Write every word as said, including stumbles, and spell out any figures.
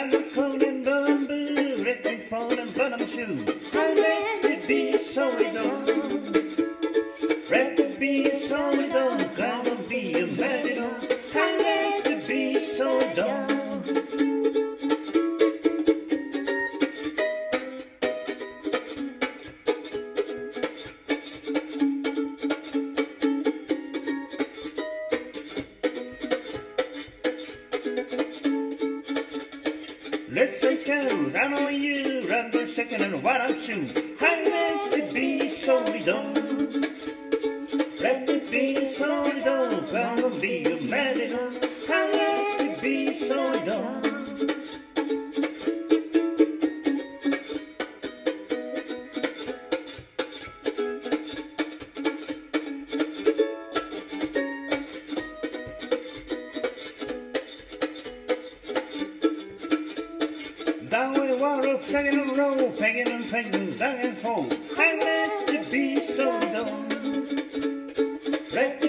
I'm a cold and bamboo, ready for them bottom shoe. I let it be so it don't. Let it be so it don't. Gonna be a melody. I let it be so it don't. Let's take out, I know you, I'm the second and what I'm shoe. I let it be so it don't. Let it be so it don't. Gonna be a melody. I let it be so it don't. Down with the water, second in a row, pegging and pegging, down and forth. I let it be so it don't. Let